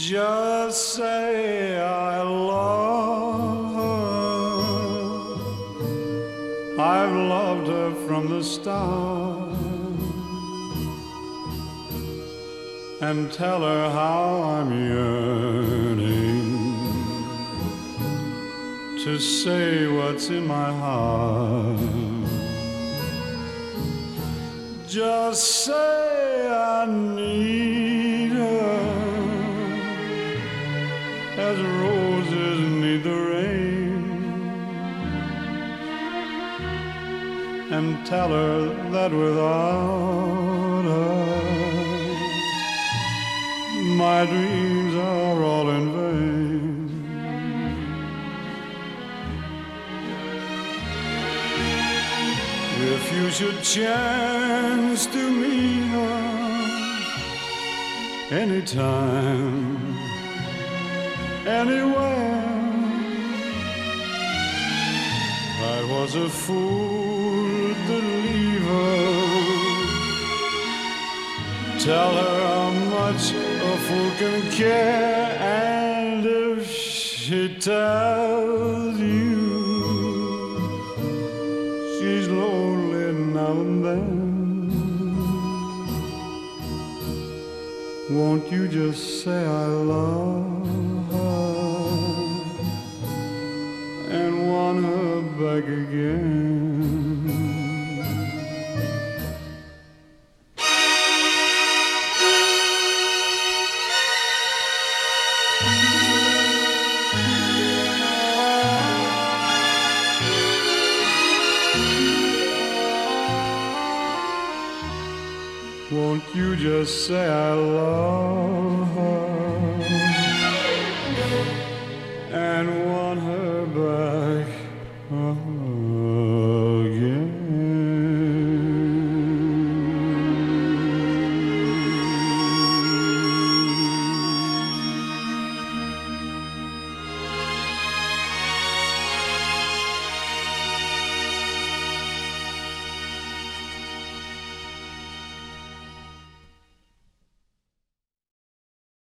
Just say I love her. I've loved her from the start. And tell her how I'm yearning to say what's in my heart. Just say I need her as roses need the rain, and tell her that without her my dreams are all in vain. If you should chance to meet her anytime, anywhere, I was a fool to leave her. Tell her how much a fool can care, and if she tells you she's lonely now and then, won't you just say I love her and want her back again? Won't you just say I love her and want